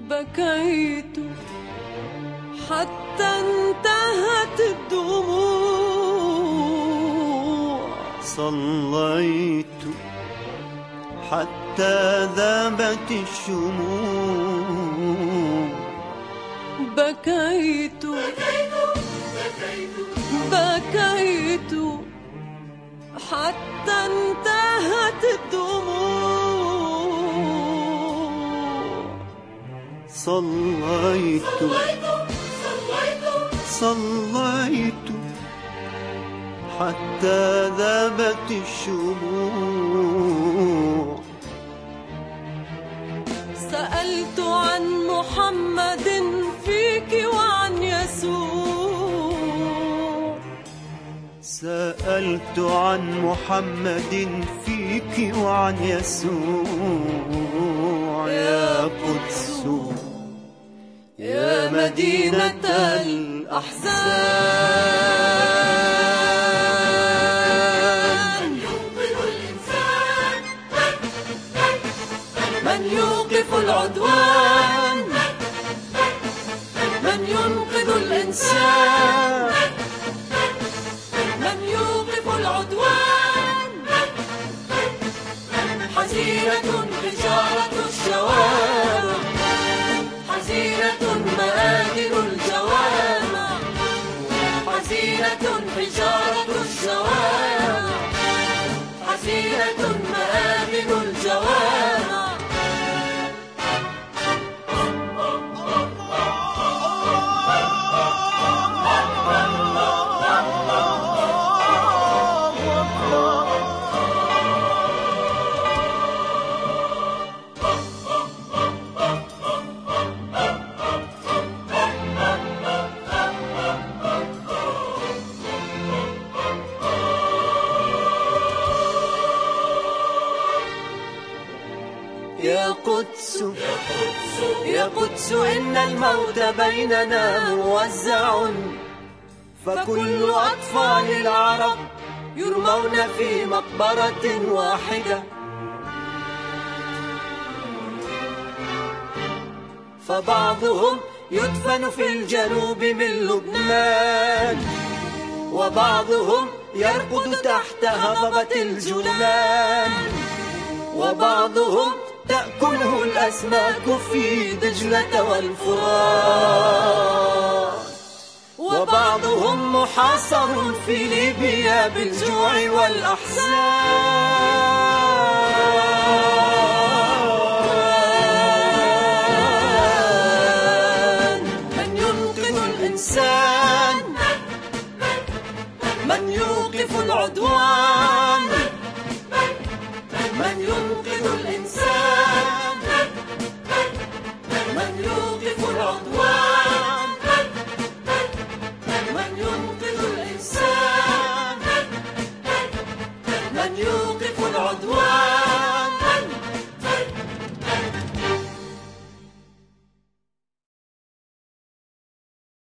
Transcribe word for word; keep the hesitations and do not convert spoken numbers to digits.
بكيت حتى انتهت الدموع، صليت حتى ذابت الشموع، بكيت بكيت حتى انتهت الدموع، صليت صليت حتى ذابت الشموع، سألت عن محمد فيك وعن يسوع، سألت عن محمد فيك وعن يسوع، يا قدس يا مدينة الأحزان، من يوقف العدوان، من ينقذ الإنسان، من يوقف العدوان، حزينة حجارة الشوارع، حزينة مآذن الجوامع، حزينة حجارة الشوارع، حزينة مآذن الجوامع. يا قدس يا قدس إن الموت بيننا موزع، فكل أطفال العرب يرمون في مقبرة واحدة، فبعضهم يدفن في الجنوب من لبنان، وبعضهم يرقد تحت هضبة الجولان، وبعضهم تأكله الأسماك في دجلة والفرات، وبعضهم محاصر في ليبيا بالجوع والأحزان.